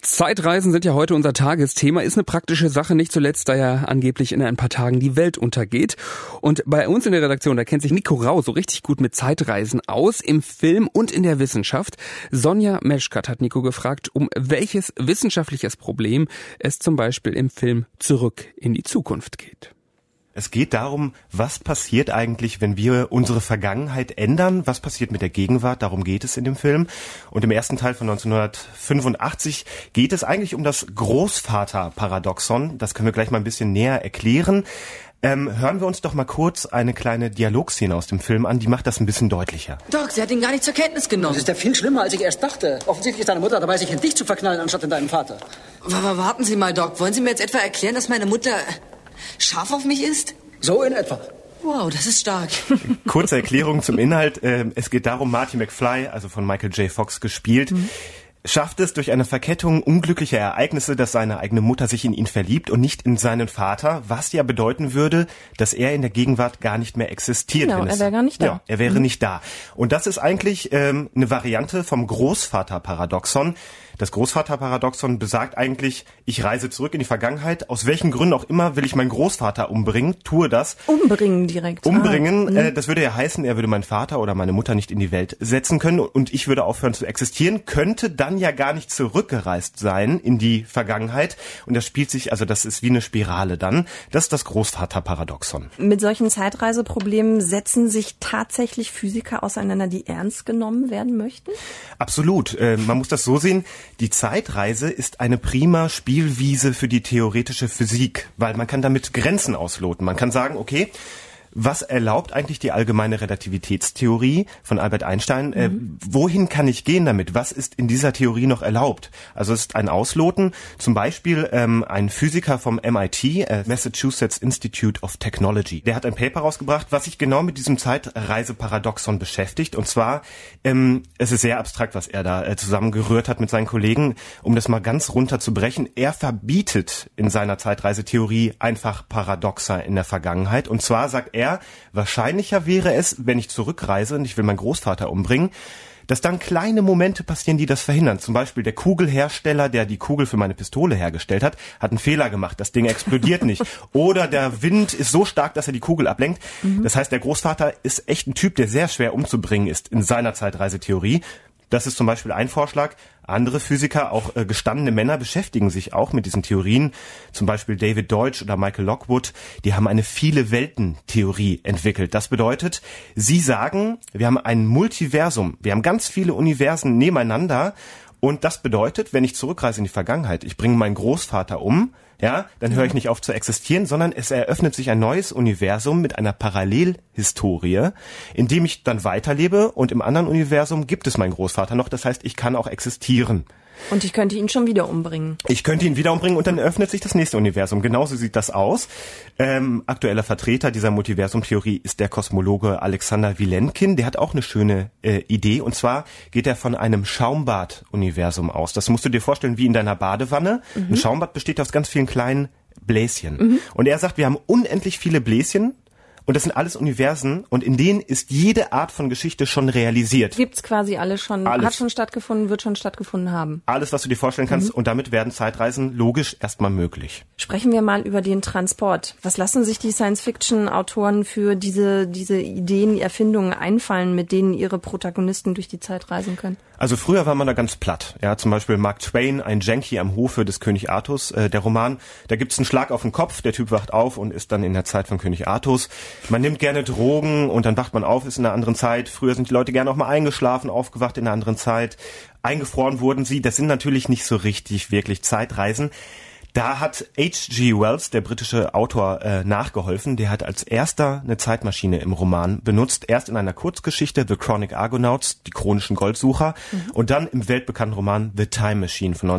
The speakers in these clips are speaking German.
Zeitreisen sind ja heute unser Tagesthema, ist eine praktische Sache, nicht zuletzt, da ja angeblich in ein paar Tagen die Welt untergeht. Und bei uns in der Redaktion, da kennt sich Nico Rau so richtig gut mit Zeitreisen aus, im Film und in der Wissenschaft. Sonja Meschkat hat Nico gefragt, um welches wissenschaftliches Problem es zum Beispiel im Film Zurück in die Zukunft geht. Es geht darum, was passiert eigentlich, wenn wir unsere Vergangenheit ändern? Was passiert mit der Gegenwart? Darum geht es in dem Film. Und im ersten Teil von 1985 geht es eigentlich um das Großvaterparadoxon. Das können wir gleich mal ein bisschen näher erklären. Hören wir uns doch mal kurz eine kleine Dialogszene aus dem Film an. Die macht das ein bisschen deutlicher. Doc, sie hat ihn gar nicht zur Kenntnis genommen. Das ist ja viel schlimmer, als ich erst dachte. Offensichtlich ist deine Mutter dabei, sich in dich zu verknallen, anstatt in deinen Vater. Aber warten Sie mal, Doc. Wollen Sie mir jetzt etwa erklären, dass meine Mutter scharf auf mich ist? So in etwa. Wow, das ist stark. Kurze Erklärung zum Inhalt. Es geht darum, Marty McFly, also von Michael J. Fox gespielt, schafft es durch eine Verkettung unglücklicher Ereignisse, dass seine eigene Mutter sich in ihn verliebt und nicht in seinen Vater, was ja bedeuten würde, dass er in der Gegenwart gar nicht mehr existiert. Genau, er wäre gar nicht da. Ja, er wäre nicht da. Und das ist eigentlich eine Variante vom Großvaterparadoxon. Das Großvaterparadoxon besagt eigentlich, ich reise zurück in die Vergangenheit. Aus welchen Gründen auch immer will ich meinen Großvater umbringen, tue das. Umbringen direkt. Umbringen, das würde ja heißen, er würde meinen Vater oder meine Mutter nicht in die Welt setzen können und ich würde aufhören zu existieren, könnte dann ja gar nicht zurückgereist sein in die Vergangenheit. Und das spielt sich, also das ist wie eine Spirale dann. Das ist das Großvaterparadoxon. Mit solchen Zeitreiseproblemen setzen sich tatsächlich Physiker auseinander, die ernst genommen werden möchten? Absolut. Man muss das so sehen, die Zeitreise ist eine prima Spielwiese für die theoretische Physik, weil man kann damit Grenzen ausloten. Man kann sagen, okay, was erlaubt eigentlich die allgemeine Relativitätstheorie von Albert Einstein? Wohin kann ich gehen damit? Was ist in dieser Theorie noch erlaubt? Also es ist ein Ausloten. Zum Beispiel ein Physiker vom MIT, Massachusetts Institute of Technology, der hat ein Paper rausgebracht, was sich genau mit diesem Zeitreiseparadoxon beschäftigt. Und zwar, es ist sehr abstrakt, was er da zusammengerührt hat mit seinen Kollegen, um das mal ganz runter zu brechen. Er verbietet in seiner Zeitreisetheorie einfach Paradoxa in der Vergangenheit. Und zwar sagt er, wahrscheinlicher wäre es, wenn ich zurückreise und ich will meinen Großvater umbringen, dass dann kleine Momente passieren, die das verhindern. Zum Beispiel der Kugelhersteller, der die Kugel für meine Pistole hergestellt hat, hat einen Fehler gemacht. Das Ding explodiert nicht. Oder der Wind ist so stark, dass er die Kugel ablenkt. Das heißt, der Großvater ist echt ein Typ, der sehr schwer umzubringen ist in seiner Zeitreisetheorie. Das ist zum Beispiel ein Vorschlag. Andere Physiker, auch gestandene Männer, beschäftigen sich auch mit diesen Theorien. Zum Beispiel David Deutsch oder Michael Lockwood. Die haben eine Viele-Welten-Theorie entwickelt. Das bedeutet, sie sagen, wir haben ein Multiversum. Wir haben ganz viele Universen nebeneinander. Und das bedeutet, wenn ich zurückreise in die Vergangenheit, ich bringe meinen Großvater um, ja, dann höre ich nicht auf zu existieren, sondern es eröffnet sich ein neues Universum mit einer Parallelhistorie, in dem ich dann weiterlebe und im anderen Universum gibt es meinen Großvater noch. Das heißt, ich kann auch existieren. Und ich könnte ihn schon wieder umbringen. Ich könnte ihn wieder umbringen und dann öffnet sich das nächste Universum. Genauso sieht das aus. Aktueller Vertreter dieser Multiversum-Theorie ist der Kosmologe Alexander Vilenkin. Der hat auch eine schöne Idee. Und zwar geht er von einem Schaumbad-Universum aus. Das musst du dir vorstellen wie in deiner Badewanne. Ein Schaumbad besteht aus ganz vielen kleinen Bläschen. Und er sagt, wir haben unendlich viele Bläschen. Und das sind alles Universen und in denen ist jede Art von Geschichte schon realisiert. Gibt's quasi alles schon, alles. Hat schon stattgefunden, wird schon stattgefunden haben. Alles, was du dir vorstellen kannst und damit werden Zeitreisen logisch erstmal möglich. Sprechen wir mal über den Transport. Was lassen sich die Science-Fiction-Autoren für diese Ideen, die Erfindungen einfallen, mit denen ihre Protagonisten durch die Zeit reisen können? Also früher war man da ganz platt. Ja, zum Beispiel Mark Twain, ein Yankee am Hofe des König Artus. Der Roman, da gibt's einen Schlag auf den Kopf, der Typ wacht auf und ist dann in der Zeit von König Artus. Man nimmt gerne Drogen und dann wacht man auf, ist in einer anderen Zeit. Früher sind die Leute gerne auch mal eingeschlafen, aufgewacht in einer anderen Zeit. Eingefroren wurden sie. Das sind natürlich nicht so richtig wirklich Zeitreisen. Da hat H.G. Wells, der britische Autor, nachgeholfen. Der hat als erster eine Zeitmaschine im Roman benutzt. Erst in einer Kurzgeschichte, The Chronic Argonauts, die chronischen Goldsucher. Und dann im weltbekannten Roman The Time Machine von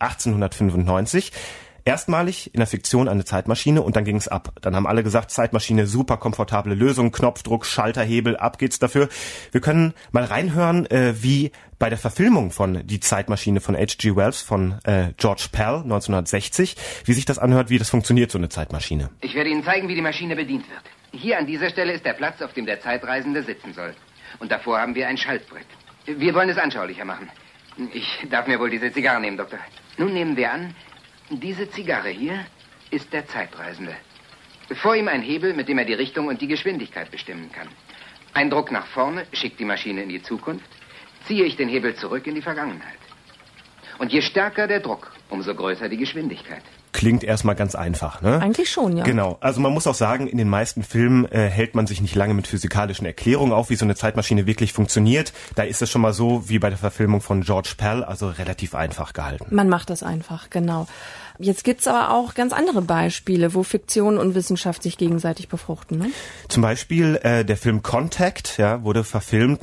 1895. Erstmalig in der Fiktion eine Zeitmaschine und dann ging es ab. Dann haben alle gesagt, Zeitmaschine, super komfortable Lösung, Knopfdruck, Schalterhebel, ab geht's dafür. Wir können mal reinhören, wie bei der Verfilmung von Die Zeitmaschine von H.G. Wells von George Pell 1960, wie sich das anhört, wie das funktioniert, so eine Zeitmaschine. Ich werde Ihnen zeigen, wie die Maschine bedient wird. Hier an dieser Stelle ist der Platz, auf dem der Zeitreisende sitzen soll. Und davor haben wir ein Schaltbrett. Wir wollen es anschaulicher machen. Ich darf mir wohl diese Zigarre nehmen, Doktor. Nun nehmen wir an, diese Zigarre hier ist der Zeitreisende. Vor ihm ein Hebel, mit dem er die Richtung und die Geschwindigkeit bestimmen kann. Ein Druck nach vorne schickt die Maschine in die Zukunft. Ziehe ich den Hebel zurück in die Vergangenheit. Und je stärker der Druck, umso größer die Geschwindigkeit. Klingt erstmal ganz einfach, ne? Eigentlich schon, ja. Genau. Also man muss auch sagen, in den meisten Filmen hält man sich nicht lange mit physikalischen Erklärungen auf, wie so eine Zeitmaschine wirklich funktioniert. Da ist es schon mal so, wie bei der Verfilmung von George Pell, also relativ einfach gehalten. Man macht das einfach, genau. Jetzt gibt's aber auch ganz andere Beispiele, wo Fiktion und Wissenschaft sich gegenseitig befruchten, ne? Zum Beispiel der Film Contact, ja, wurde verfilmt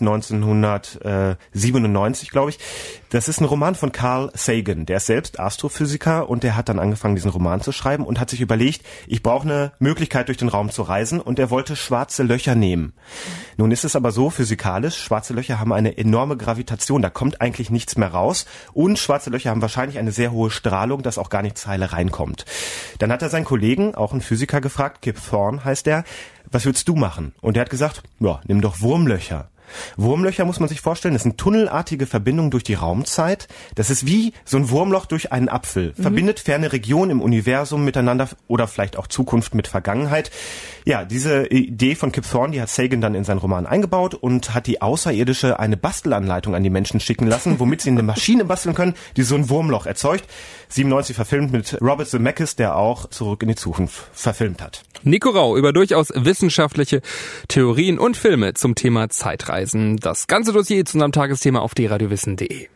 1997, glaube ich. Das ist ein Roman von Carl Sagan. Der ist selbst Astrophysiker und der hat dann angefangen, diesen Roman zu schreiben und hat sich überlegt, ich brauche eine Möglichkeit, durch den Raum zu reisen, und er wollte schwarze Löcher nehmen. Nun ist es aber so physikalisch, schwarze Löcher haben eine enorme Gravitation, da kommt eigentlich nichts mehr raus, und schwarze Löcher haben wahrscheinlich eine sehr hohe Strahlung, dass auch gar nichts heile reinkommt. Dann hat er seinen Kollegen, auch einen Physiker, gefragt, Kip Thorne heißt der, was würdest du machen? Und der hat gesagt, ja, nimm doch Wurmlöcher. Wurmlöcher muss man sich vorstellen, das sind tunnelartige Verbindungen durch die Raumzeit. Das ist wie so ein Wurmloch durch einen Apfel. Verbindet ferne Regionen im Universum miteinander oder vielleicht auch Zukunft mit Vergangenheit. Ja, diese Idee von Kip Thorne, die hat Sagan dann in seinen Roman eingebaut und hat die Außerirdische eine Bastelanleitung an die Menschen schicken lassen, womit sie eine Maschine basteln können, die so ein Wurmloch erzeugt. 97 verfilmt mit Robert Zemeckis, der auch Zurück in die Zukunft verfilmt hat. Nico Rau über durchaus wissenschaftliche Theorien und Filme zum Thema Zeitreisen. Das ganze Dossier zu unserem Tagesthema auf drradiowissen.de.